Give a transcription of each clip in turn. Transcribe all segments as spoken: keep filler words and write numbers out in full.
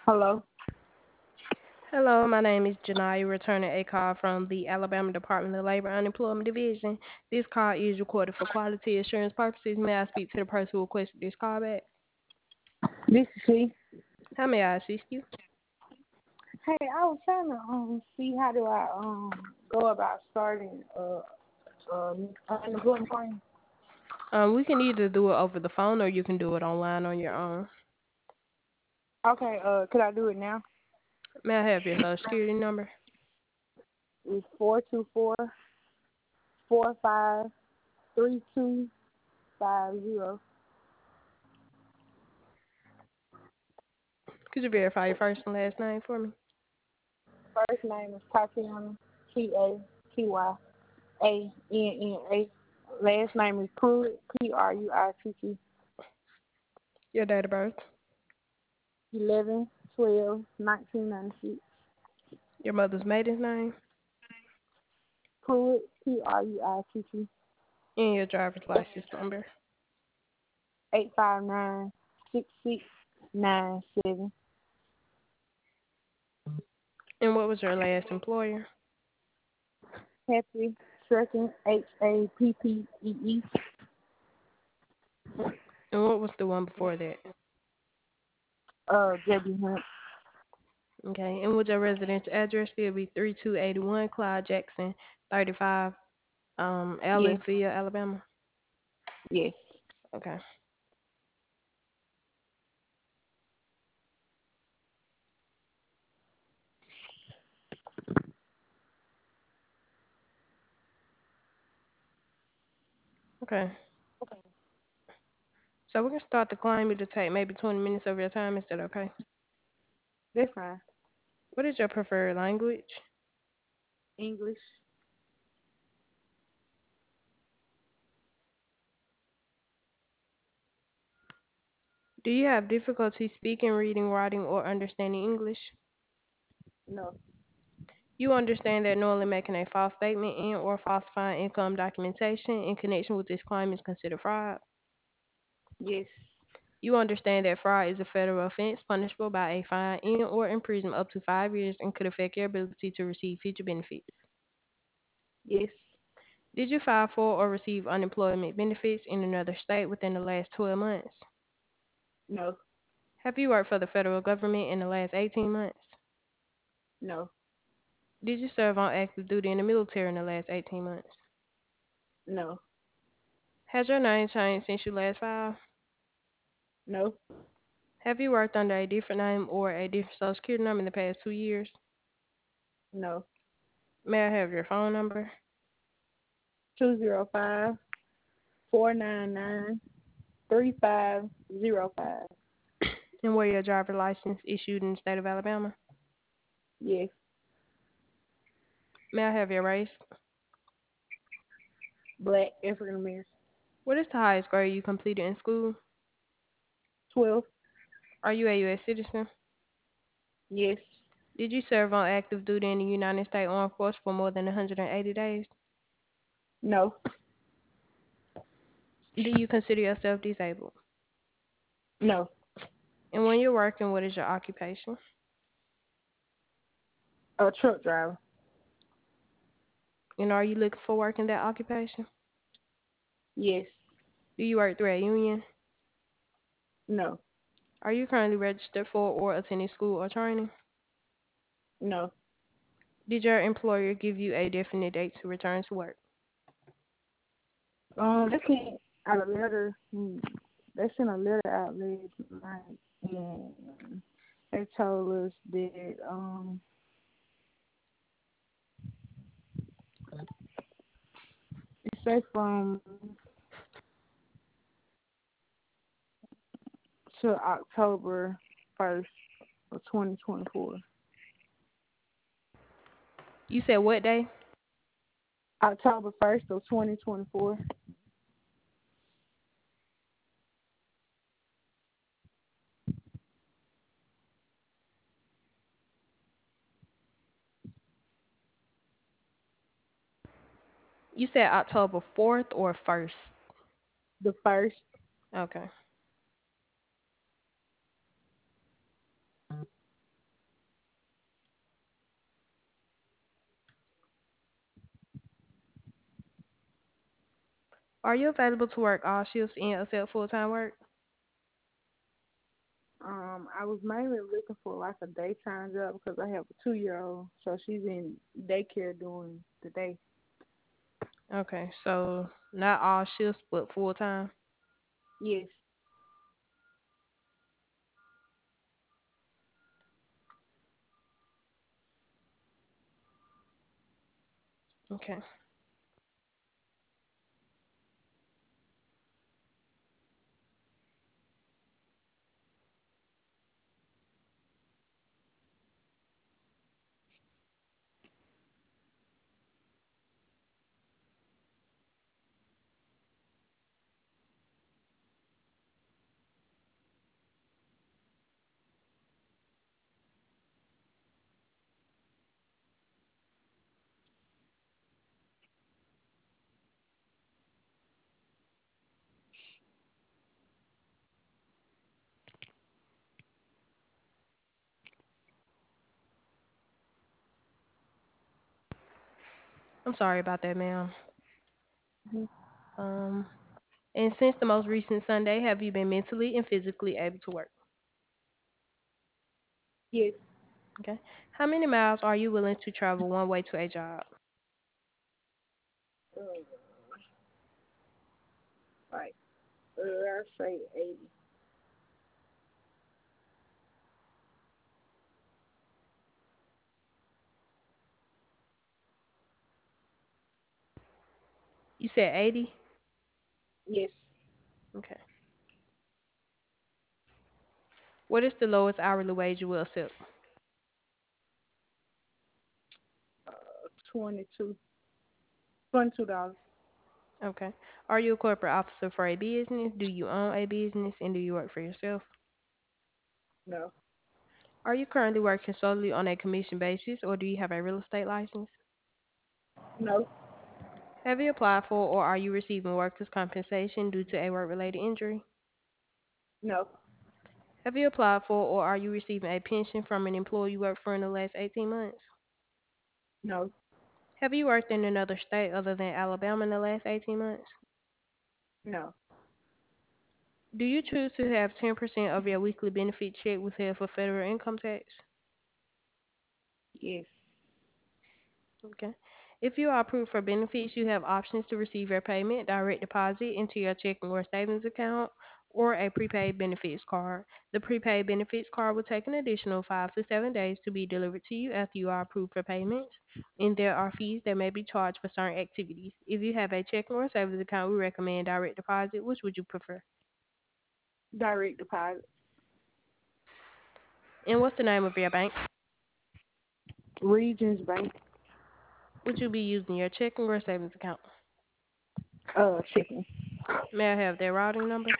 Hello. Hello, my name is Janaya, returning a call from the Alabama Department of Labor Unemployment Division. This call is recorded for quality assurance purposes. May I speak to the person who requested this call back? This is she. How may I assist you? Hey, I was trying to um see how do I um go about starting uh um unemployment claim. Um, we can either do it over the phone or you can do it online on your own. Okay, uh could I do it now? May I have your social security number? It's four two four four five three two five zero. Could you verify your first and last name for me? First name is Tatiana T A T Y A N N A. Last name is Pruitt P R U I T T. Your date of birth? Eleven twelve nineteen ninety six. Your mother's maiden name? Pruitt P R U I T T. And your driver's license number? Eight five nine six six nine seven. And what was your last employer? Happy Trucking, H A P P E E. And what was the one before that? Uh, W Hunt. Okay, and would your residential address still be three two eight one Clyde Jackson, thirty-five, um, Yes, Allenfield, Alabama? yes. Okay. Okay. So we can start the climb. It'll take maybe twenty minutes of your time. Is that okay? That's fine. What is your preferred language? English. Do you have difficulty speaking, reading, writing, or understanding English? No. You understand that knowingly making a false statement and or falsifying income documentation in connection with this crime is considered fraud. Yes. You understand that fraud is a federal offense punishable by a fine and or imprisonment up to five years and could affect your ability to receive future benefits. Yes. Did you file for or receive unemployment benefits in another state within the last twelve months? No. Have you worked for the federal government in the last eighteen months? No. Did you serve on active duty in the military in the last eighteen months? No. Has your name changed since you last filed? No. Have you worked under a different name or a different social security number in the past two years? No. May I have your phone number? Two zero five four nine nine three five zero five. And where your driver license issued in the state of Alabama? Yes. May I have your race? Black African American. What is the highest grade you completed in school? Twelve. Are you a U S citizen? Yes. Did you serve on active duty in the United States Armed Forces for more than one hundred eighty days? No. Do you consider yourself disabled? No. And when you're working, what is your occupation? A truck driver. And are you looking for work in that occupation? Yes. Do you work through a union? No. Are you currently registered for or attending school or training? No. Did your employer give you a definite date to return to work? Um, they came out a letter. hmm, They sent a letter out last night, and they told us that um, it say from to October first of twenty twenty four. You said what day? October first of twenty twenty four. You said October fourth or first? The first. Okay. Are you available to work all shifts in except full time work? Um, I was mainly looking for like a daytime job because I have a two year old, so she's in daycare during the day. Okay, so not all shifts, but full time. Yes. Okay. I'm sorry about that, ma'am. Hmm. Um, and since the most recent Sunday, have you been mentally and physically able to work? Yes. Okay. How many miles are you willing to travel one way to a job? Uh, like uh, I say eighty. You said eighty? Yes. Okay. What is the lowest hourly wage you will accept? Uh, twenty two. Twenty two dollars. Okay. Are you a corporate officer for a business? Do you own a business? And do you work for yourself? No. Are you currently working solely on a commission basis or do you have a real estate license? No. Have you applied for or are you receiving workers' compensation due to a work related injury? No. Have you applied for or are you receiving a pension from an employer you worked for in the last eighteen months? No. Have you worked in another state other than Alabama in the last eighteen months? No. Do you choose to have ten percent of your weekly benefit check withheld for federal income tax? Yes. Okay. If you are approved for benefits, you have options to receive your payment, direct deposit into your checking or savings account, or a prepaid benefits card. The prepaid benefits card will take an additional five to seven days to be delivered to you after you are approved for payment, and there are fees that may be charged for certain activities. If you have a checking or savings account, we recommend direct deposit. Which would you prefer? Direct deposit. And what's the name of your bank? Regions Bank. Would you be using your checking or savings account? Uh, chicken. May I have their routing number?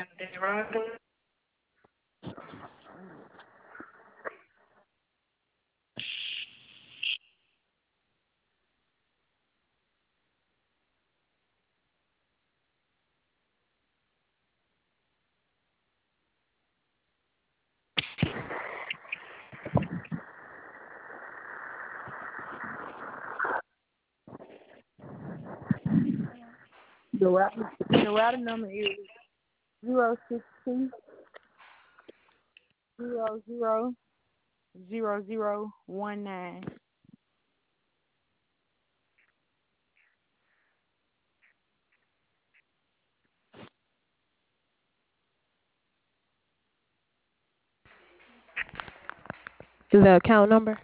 The route. The routing number is zero six two zero zero zero zero one nine. The account number?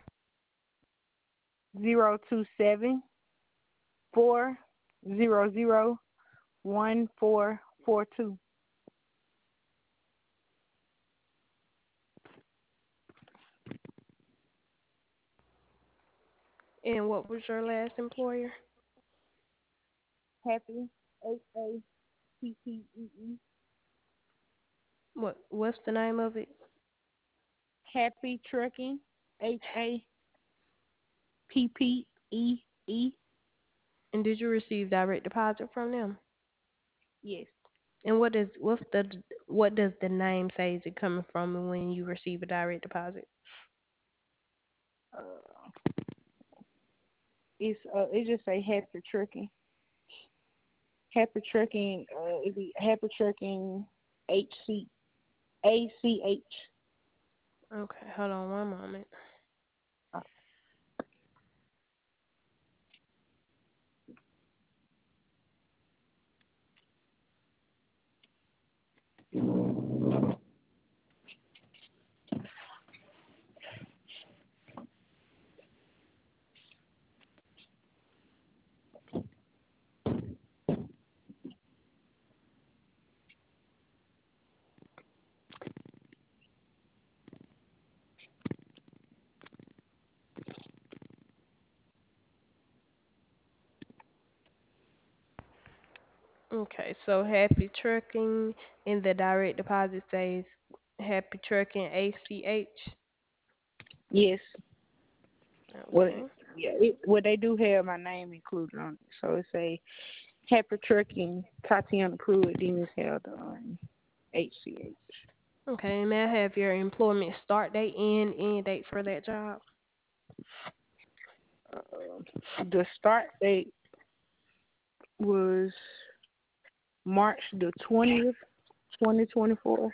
Zero two seven four zero zero one four four two. And what was your last employer? Happy. H A P P E E. What what's the name of it? Happy Trucking. H A P P E E. And did you receive direct deposit from them? Yes. And what is what's the what does the name say is it coming from when you receive a direct deposit? Uh, it's uh, it just say Happy Trucking. Happy Trucking, uh, it'd be Happy Trucking H C A C H. Okay, hold on one moment. Okay, so Happy Trucking in the direct deposit says Happy Trucking A C H. Yes. Well, Okay. yeah, it, well, they do have my name included on it. So it's a Happy Trucking, Tatiana Pruitt, then it's held on H C H. Okay, may I have your employment start date and end date for that job? Uh, the start date was March the twentieth, twenty twenty-four.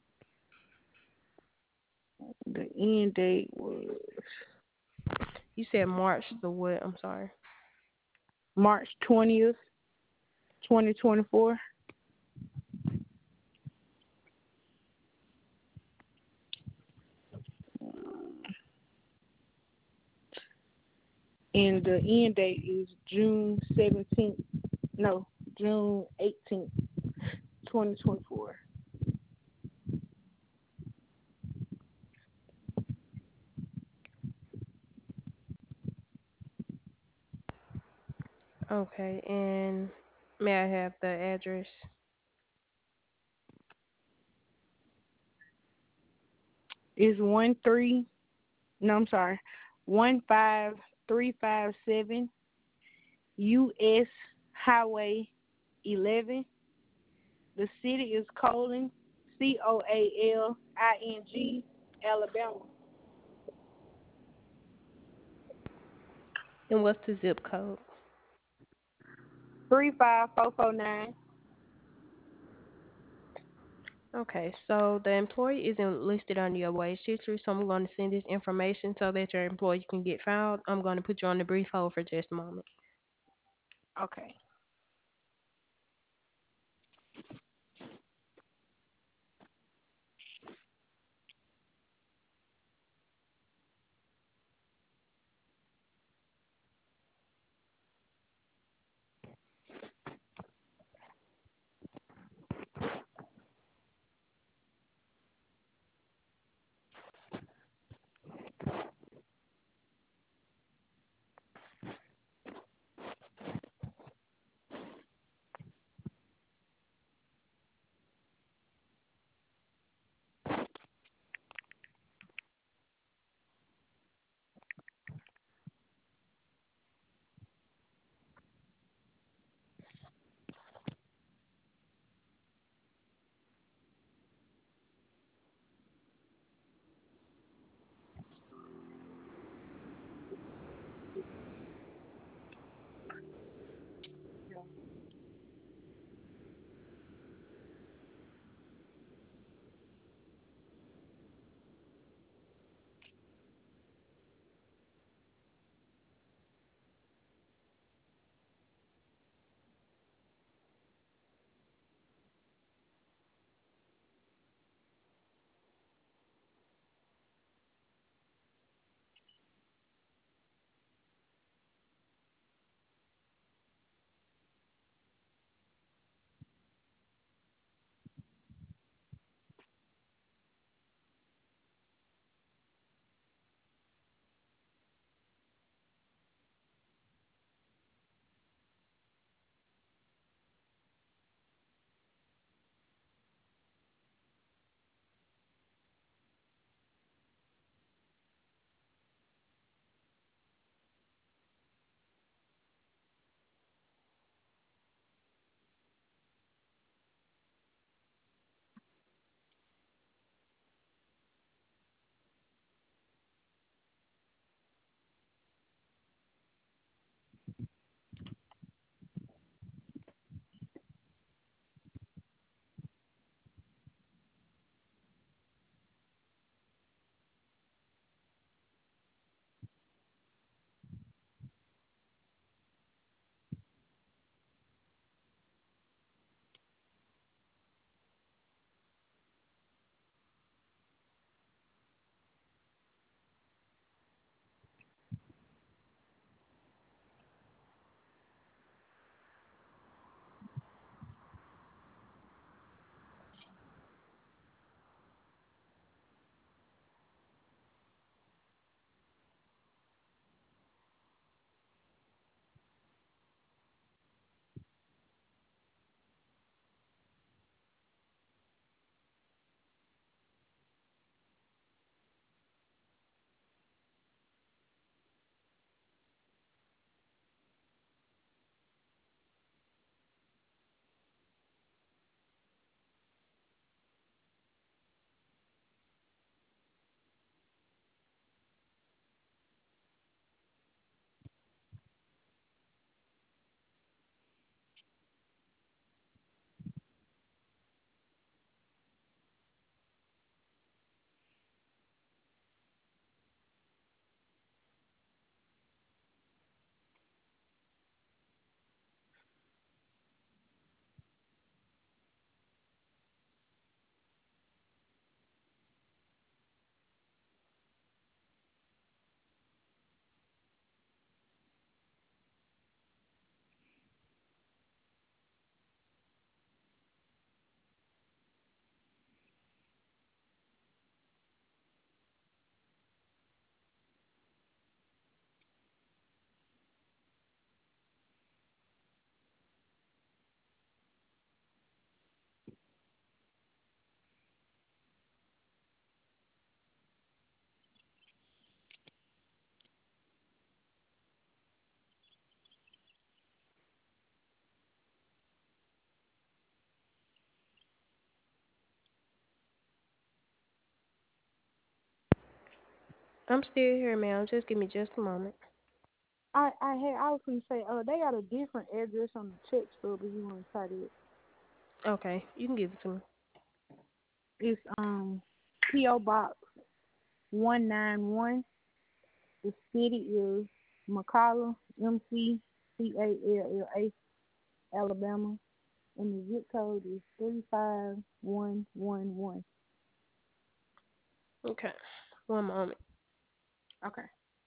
The end date was You said March the what? I'm sorry. March twentieth, twenty twenty-four. And the end date is June seventeenth, no, June eighteenth, twenty twenty-four. Okay, and may I have the address? Is one three, no, I'm sorry, one five three five seven U S Highway eleven. The city is Coaling, C O A L I N G, Alabama. And what's the zip code? three five four four nine. Okay, so the employee isn't listed under your wage history, so I'm going to send this information so that your employee can get filed. I'm going to put you on the brief hold for just a moment. Okay. I'm still here, ma'am. Just give me just a moment. I I had I was gonna say, uh, they got a different address on the check stub if you want to try that. Okay, you can give it to me. It's um P O Box one nine one. The city is McCalla, M C C A L L A, Alabama, and the zip code is three five one one one. Okay, one moment. Okay.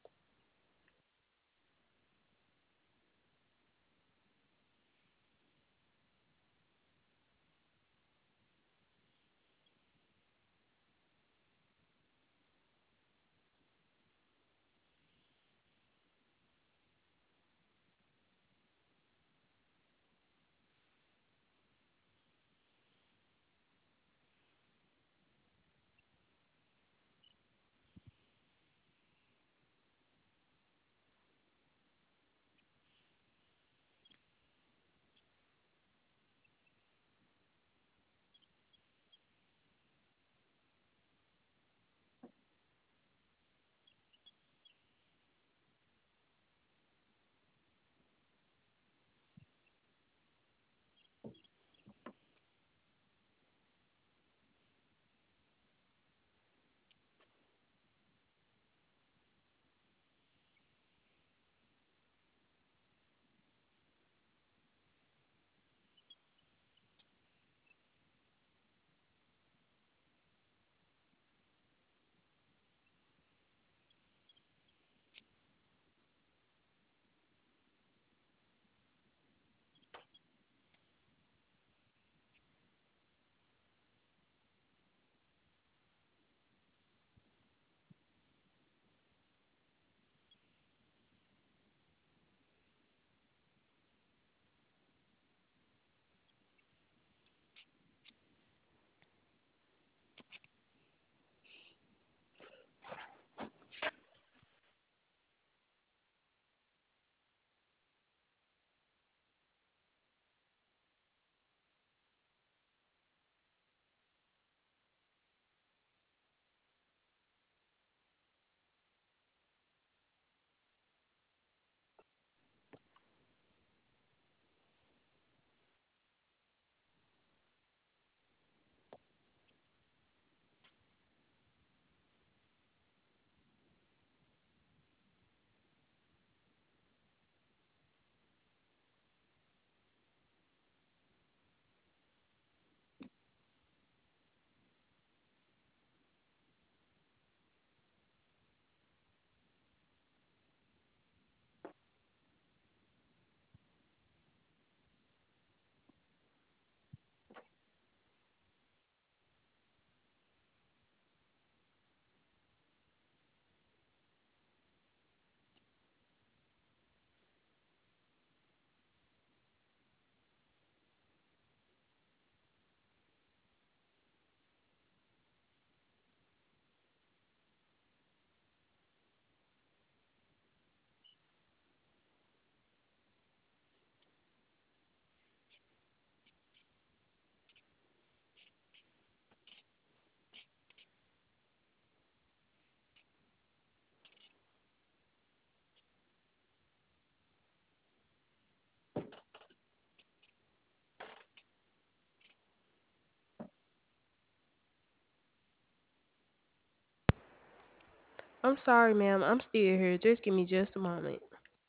I'm sorry, ma'am. I'm still here. Just give me just a moment.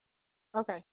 Okay.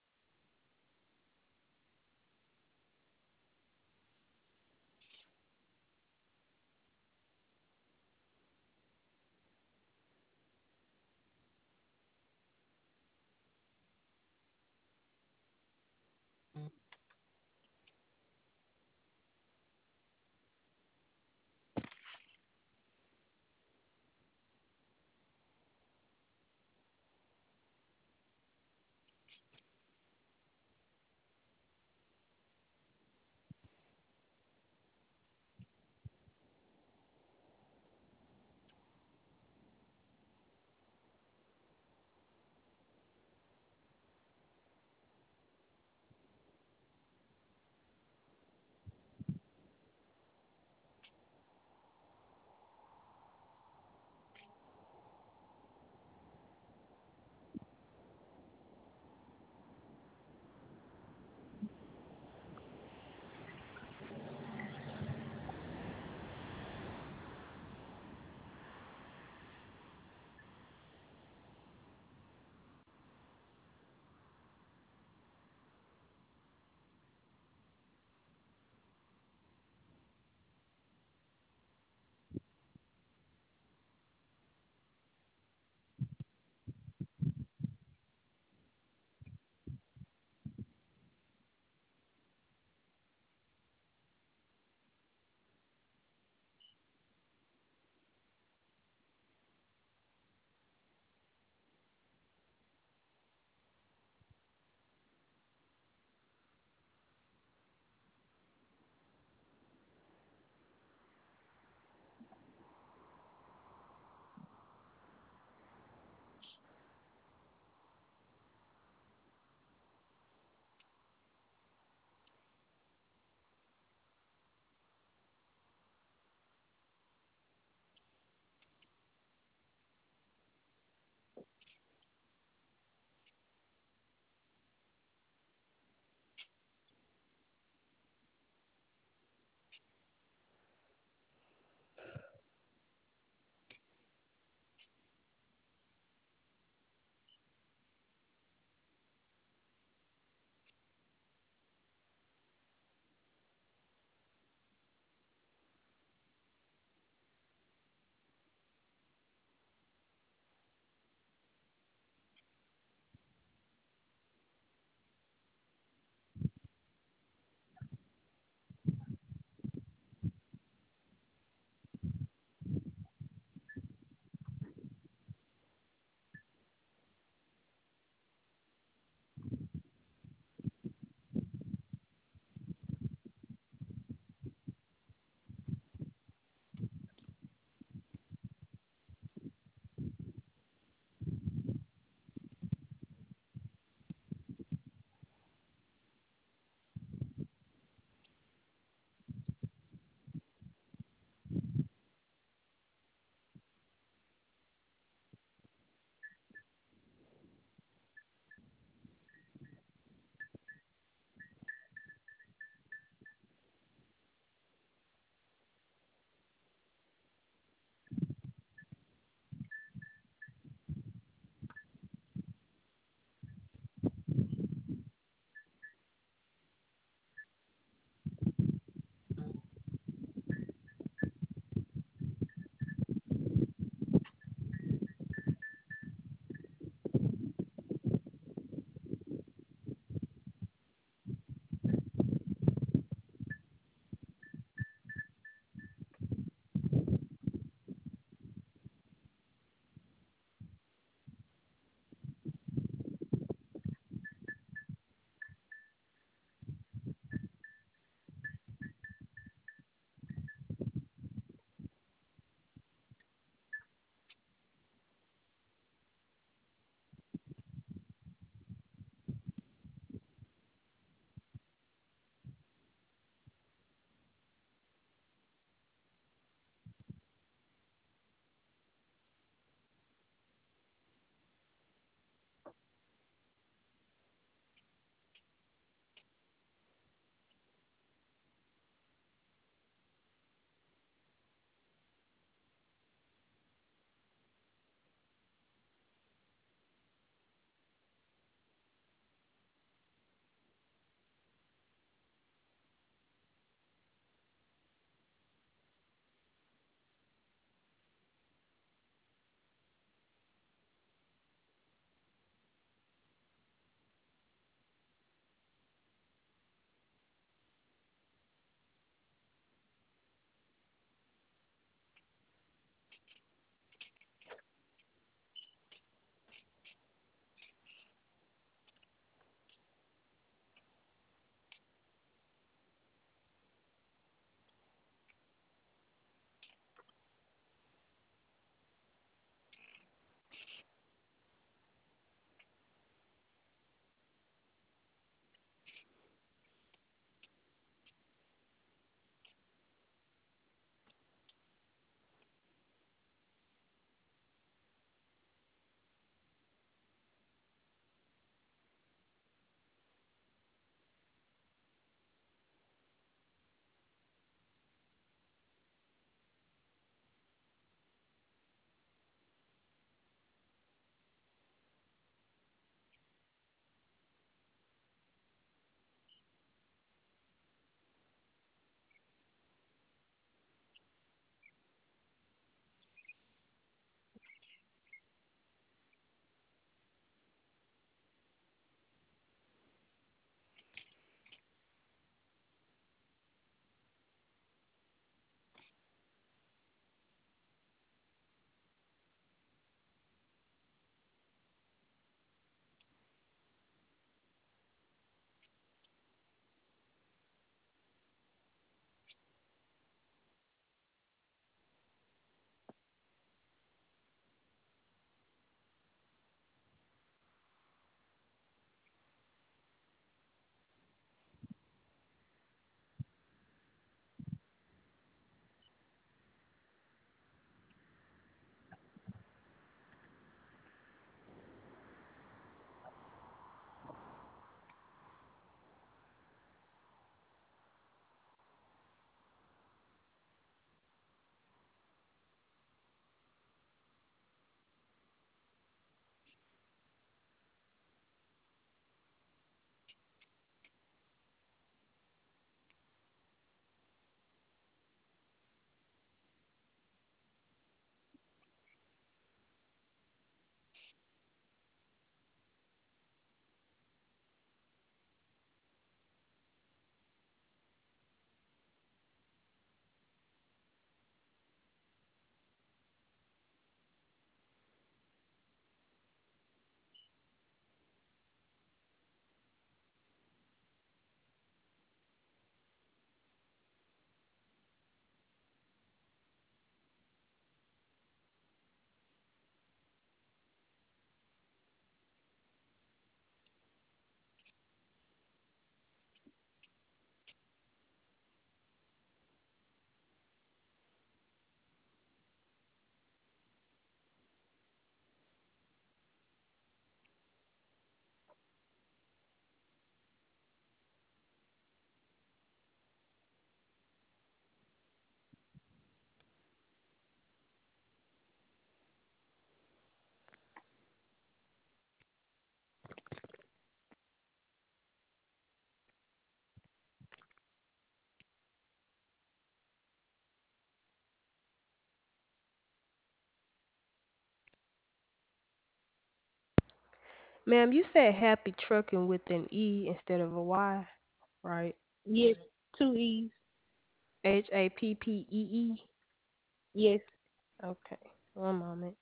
Ma'am, you said happy trucking with an E instead of a Y, right? Yes, two E's. H A P P E E. Yes. Okay, one moment.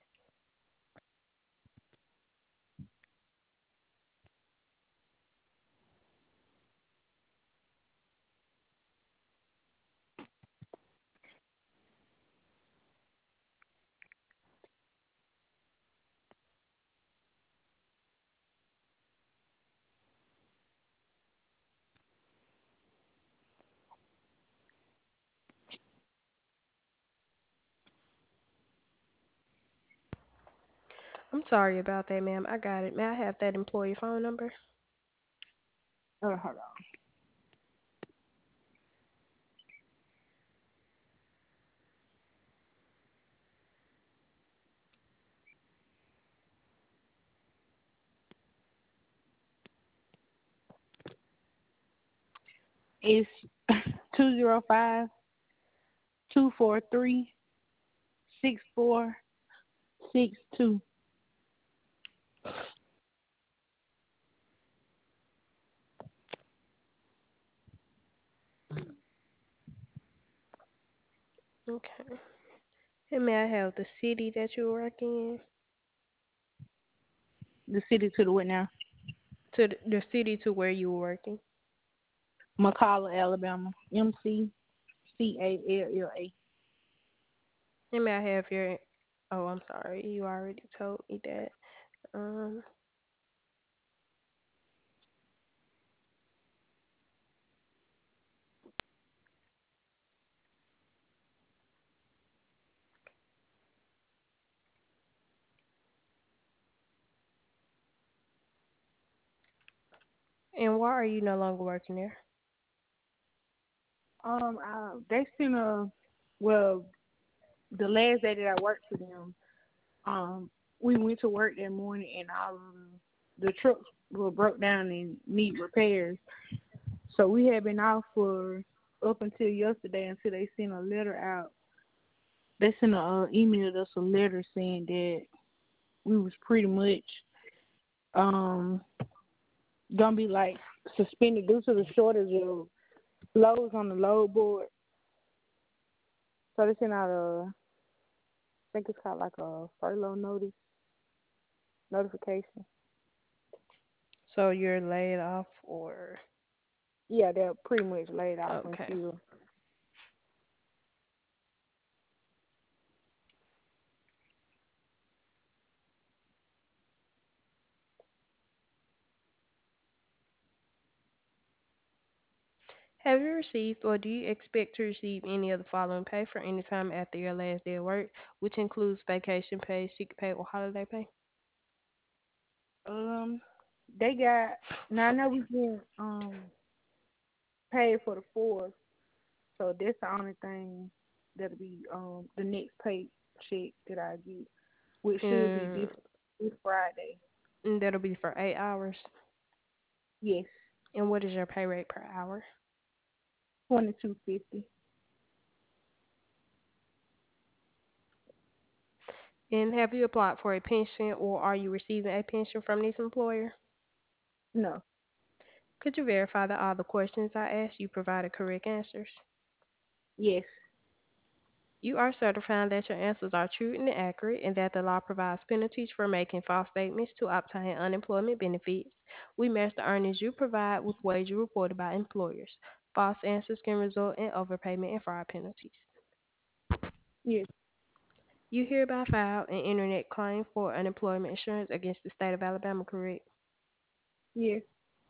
I'm sorry about that, ma'am. I got it. May I have that employee phone number? Oh, hold on. It's two zero five two four three six four six two. Okay. And may I have the city that you work in? The city to the what now? To the, the city to where you were working. McCalla, Alabama. M C C A L L A. And may I have your? Oh, I'm sorry. You already told me that. Um. And why are you no longer working there? Um, I, they sent a well, the last day that I worked for them, um, we went to work that morning and all of the, the trucks were broke down and need repairs. So we had been off for up until yesterday until they sent a letter out. They sent a uh, emailed us a letter saying that we was pretty much um gonna be like suspended due to the shortage of loads on the load board. So they sent out a, I think it's called like a furlough notice notification. So you're laid off, or Yeah, they're pretty much laid off okay. until. Have you received or do you expect to receive any of the following pay for any time after your last day of work, which includes vacation pay, sick pay, or holiday pay? Um, they got now. I know we get um paid for the fourth, so that's the only thing that'll be um the next pay check that I get, which should be this And, this Friday. and that'll be for eight hours. Yes, And what is your pay rate per hour? twenty two fifty. And have you applied for a pension or are you receiving a pension from this employer? No. Could you verify that all the questions I asked you provided correct answers? Yes. You are certifying that your answers are true and accurate and that the law provides penalties for making false statements to obtain unemployment benefits. We match the earnings you provide with wages reported by employers. False answers can result in overpayment and fraud penalties. Yes. You hereby file an internet claim for unemployment insurance against the state of Alabama, correct? Yes.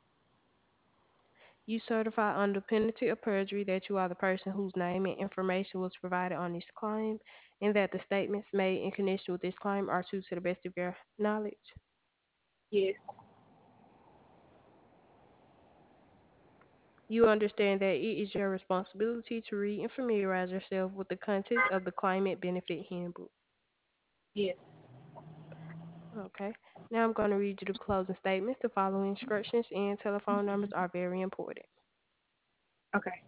You certify under penalty of perjury that you are the person whose name and information was provided on this claim and that the statements made in connection with this claim are true to the best of your knowledge. Yes. You understand that it is your responsibility to read and familiarize yourself with the contents of the Climate Benefit Handbook. Yes. Okay. Now I'm going to read you the closing statements. The following instructions and telephone numbers are very important. Okay.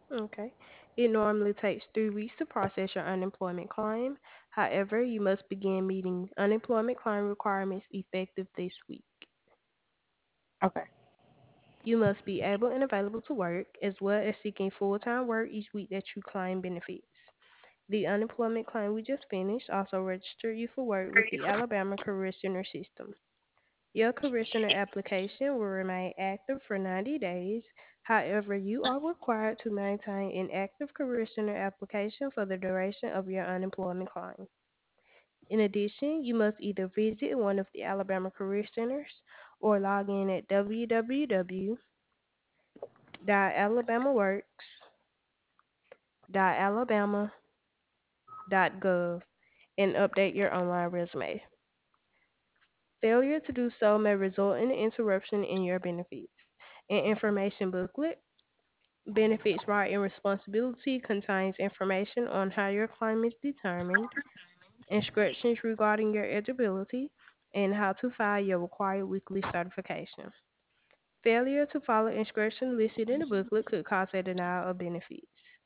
Okay. It normally takes three weeks to process your unemployment claim. However, you must begin meeting unemployment claim requirements effective this week. Okay. You must be able and available to work, as well as seeking full time work each week that you claim benefits. The unemployment claim we just finished also registered you for work with the Alabama Career Center system. Your Career Center application will remain active for ninety days. However, you are required to maintain an active Career Center application for the duration of your unemployment claim. In addition, you must either visit one of the Alabama Career Centers or log in at w w w dot alabamaworks dot alabama dot gov and update your online resume. Failure to do so may result in an interruption in your benefits. An information booklet, Benefits Right and Responsibility, contains information on how your claim is determined, instructions regarding your eligibility, and how to file your required weekly certification. Failure to follow instructions listed in the booklet could cause a denial of benefits.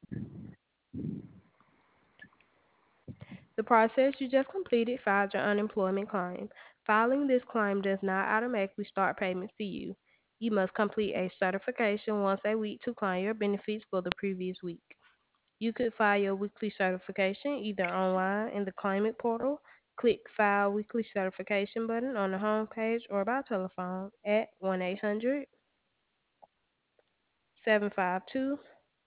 The process you just completed filed your unemployment claim. Filing this claim does not automatically start payments to you. You must complete a certification once a week to claim your benefits for the previous week. You could file your weekly certification either online in the claimant portal, click File Weekly Certification button on the home page, or by telephone at one eight hundred seven five two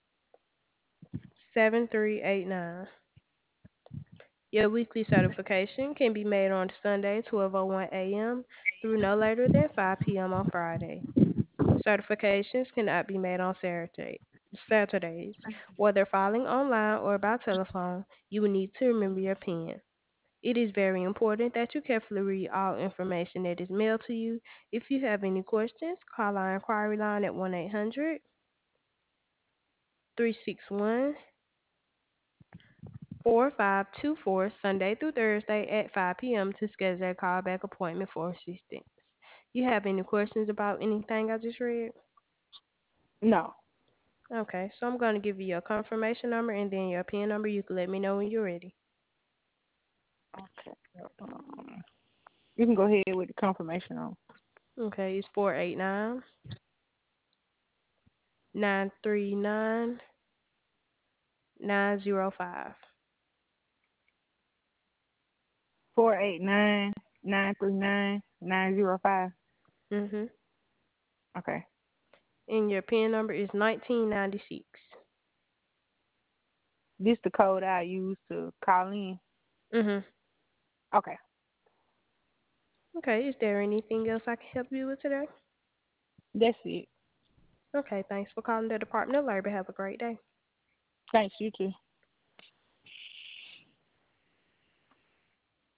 seven three eight nine. Your weekly certification can be made on Sunday, twelve oh one a m through no later than five p m on Friday. Certifications cannot be made on Saturday, Saturdays. Whether filing online or by telephone, you will need to remember your PIN. It is very important that you carefully read all information that is mailed to you. If you have any questions, call our inquiry line at one eight hundred three six one four five two four Sunday through Thursday at five p m to schedule a callback appointment for assistance. You have any questions about anything I just read? No. Okay, so I'm going to give you your confirmation number and then your PIN number. You can let me know when you're ready. Okay. Um, you can go ahead with the confirmation on. Okay, it's four eight nine nine three nine nine zero five. Four eight nine nine three nine nine zero five. Mhm. Okay. And your PIN number is nineteen ninety-six. This the code I use to call in. Mhm. Okay. Okay, is there anything else I can help you with today? That's it. Okay, thanks for calling the Department of Labor. Have a great day. Thanks, you too.